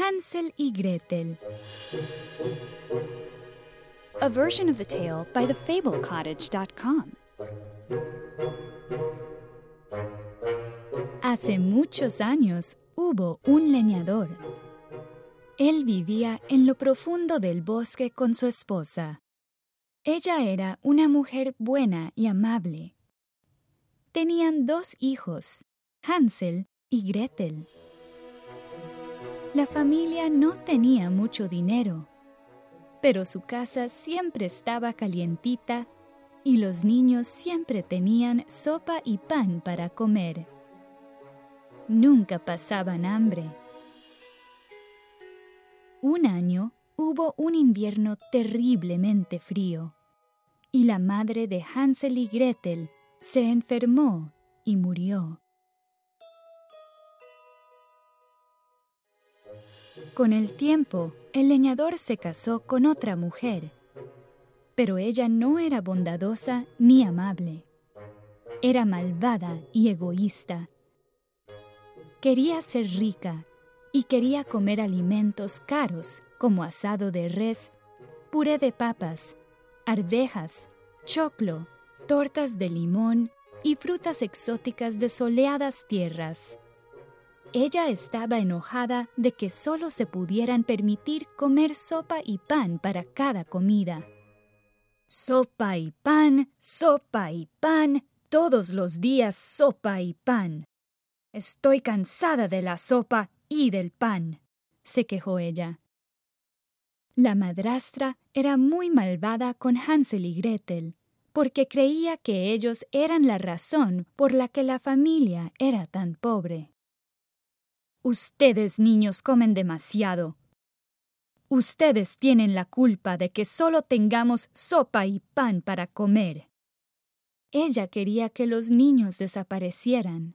Hansel y Gretel. A version of the tale by thefablecottage.com. Hace muchos años hubo un leñador. Él vivía en lo profundo del bosque con su esposa. Ella era una mujer buena y amable. Tenían 2 hijos, Hansel y Gretel. La familia no tenía mucho dinero, pero su casa siempre estaba calientita y los niños siempre tenían sopa y pan para comer. Nunca pasaban hambre. Un año hubo un invierno terriblemente frío y la madre de Hansel y Gretel se enfermó y murió. Con el tiempo, el leñador se casó con otra mujer, pero ella no era bondadosa ni amable. Era malvada y egoísta. Quería ser rica y quería comer alimentos caros como asado de res, puré de papas, arvejas, choclo, tortas de limón y frutas exóticas de soleadas tierras. Ella estaba enojada de que solo se pudieran permitir comer sopa y pan para cada comida. Sopa y pan, todos los días sopa y pan. Estoy cansada de la sopa y del pan, se quejó ella. La madrastra era muy malvada con Hansel y Gretel, porque creía que ellos eran la razón por la que la familia era tan pobre. Ustedes, niños, comen demasiado. Ustedes tienen la culpa de que solo tengamos sopa y pan para comer. Ella quería que los niños desaparecieran.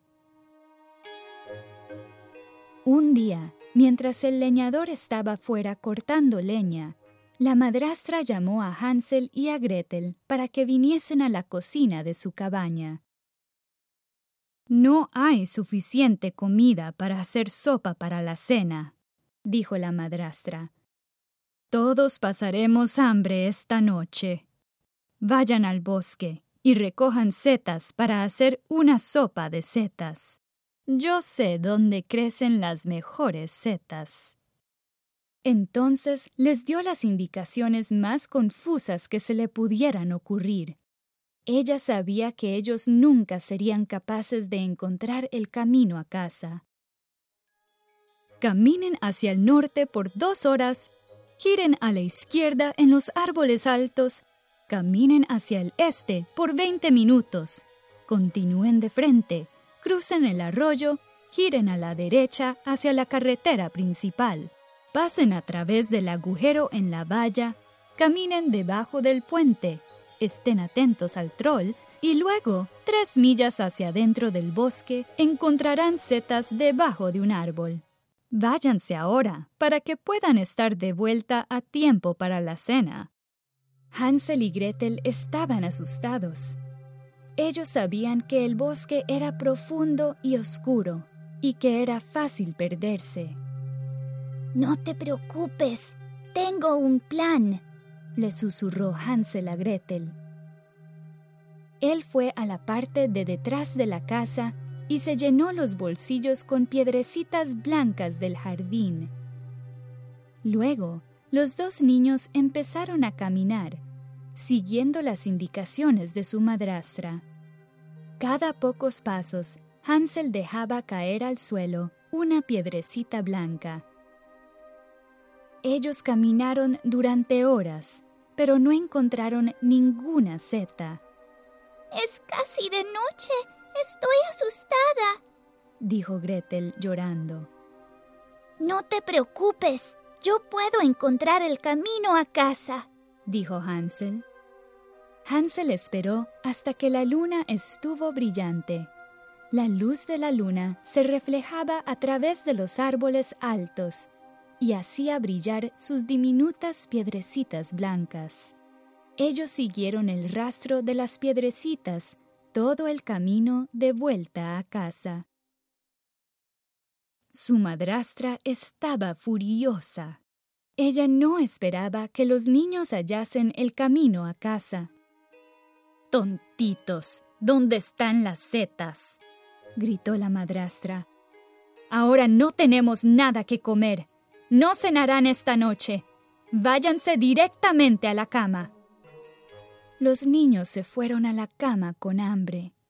Un día, mientras el leñador estaba fuera cortando leña, la madrastra llamó a Hansel y a Gretel para que viniesen a la cocina de su cabaña. No hay suficiente comida para hacer sopa para la cena, dijo la madrastra. Todos pasaremos hambre esta noche. Vayan al bosque y recojan setas para hacer una sopa de setas. Yo sé dónde crecen las mejores setas. Entonces les dio las indicaciones más confusas que se le pudieran ocurrir. Ella sabía que ellos nunca serían capaces de encontrar el camino a casa. Caminen hacia el norte por 2 horas, giren a la izquierda en los árboles altos, caminen hacia el este por 20 minutos, continúen de frente, crucen el arroyo, giren a la derecha hacia la carretera principal, pasen a través del agujero en la valla, caminen debajo del puente, estén atentos al troll y luego, 3 millas hacia adentro del bosque, encontrarán setas debajo de un árbol. Váyanse ahora para que puedan estar de vuelta a tiempo para la cena. Hansel y Gretel estaban asustados. Ellos sabían que el bosque era profundo y oscuro y que era fácil perderse. No te preocupes, tengo un plan, le susurró Hansel a Gretel. Él fue a la parte de detrás de la casa y se llenó los bolsillos con piedrecitas blancas del jardín. Luego, los 2 niños empezaron a caminar, siguiendo las indicaciones de su madrastra. Cada pocos pasos, Hansel dejaba caer al suelo una piedrecita blanca. Ellos caminaron durante horas, pero no encontraron ninguna seta. Es casi de noche. Estoy asustada, dijo Gretel llorando. No te preocupes, yo puedo encontrar el camino a casa, dijo Hansel. Hansel esperó hasta que la luna estuvo brillante. La luz de la luna se reflejaba a través de los árboles altos y hacía brillar sus diminutas piedrecitas blancas. Ellos siguieron el rastro de las piedrecitas todo el camino de vuelta a casa. Su madrastra estaba furiosa. Ella no esperaba que los niños hallasen el camino a casa. «Tontitos, ¿dónde están las setas?», gritó la madrastra. «Ahora no tenemos nada que comer. No cenarán esta noche. Váyanse directamente a la cama». Los niños se fueron a la cama con hambre.